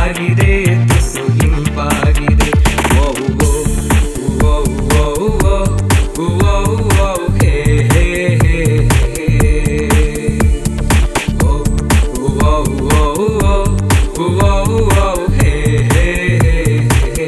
ಸೊಗಸಾಗಿದೆ ತುಸು ಇಂಪಾಗಿದೆ ಓ ಓ ಓ ಓ ಓ ಓ ಓ ಹೇ ಹೇ ಹೇ ಓ ಓ ಓ ಓ ಓ ಹೇ ಹೇ ಹೇ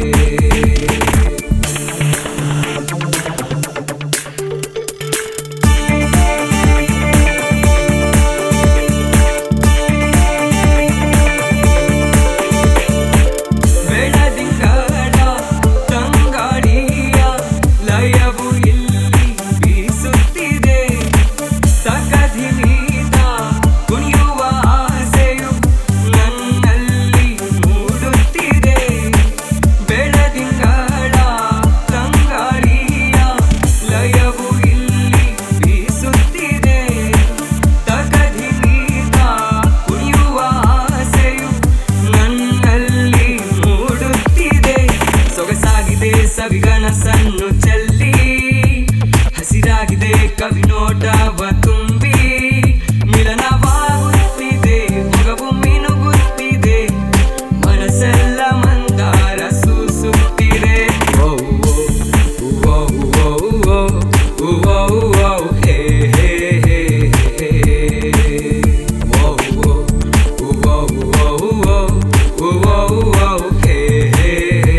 ಸವಿಗನಸನ್ನು ಚೆಲ್ಲಿ ಹಸಿರಾಗಿದೆ ಕವಿನೋಟವ ತುಂಬಿ ಮಿಲನವಾಗುತ್ತಿದೆ ಮೊಗವು ಮಿನುಗುತ್ತಿದೆ ಮನಸ್ಸೆಲ್ಲ ಮಂದಾರ ಸೂಸುತ್ತಿದೆ ಓ ಓ ಓ ಓ ಓ ಓ ಹೇ ಹೇ ಹೇ ಓ ಓ ಓ ಓ ಓ ಹೇ ಹೇ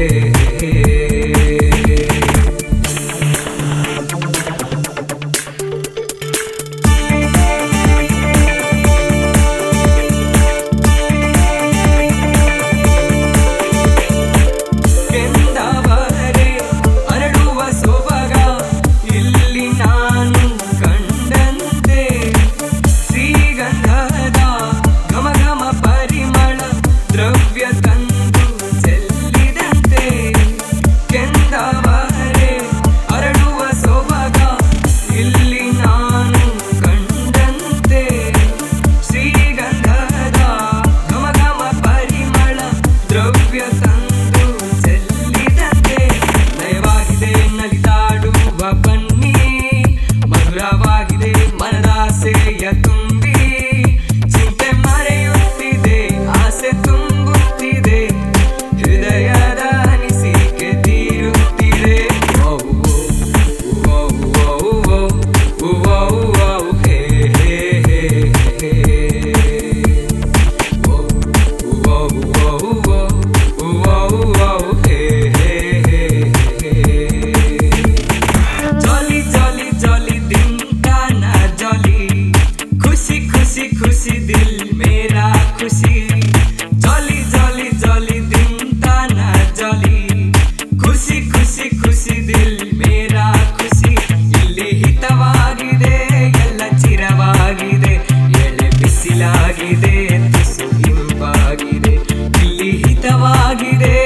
ಬನ್ನಿ ಮಧುರವಾಗಿದೆ ಮನದಾಸೆಯ ತುಂಬಿ ಚಿಂತೆ ಮರೆಯುತ್ತಿದೆ ಆಸೆ ತುಂಬುತ್ತಿದೆ ಹೃದಯದ ಅನಿಸಿಕೆ ತೀರುತ್ತಿದೆ ಓ ಓ ಓ ಓ ಓ ಹೇ ಹೇ ಹೇ ಓ ಓ ಓ ಓ ಹೇ ಹೇ खुशी दिल मेरा खुशी जॉली जॉली जॉली दिन ताना जॉली खुशी खुशी खुशी दिल मेरा खुशी ಇಲ್ಲಿ ಹಿತವಾಗಿದೆ ಎಲ್ಲ ಚಿರವಾಗಿದೆ ಎಳೆ ಬಿಸಿಲಾಗಿದೆ ತುಸು ಇಂಪಾಗಿದೆ ಇಲ್ಲಿ ಹಿತವಾಗಿದೆ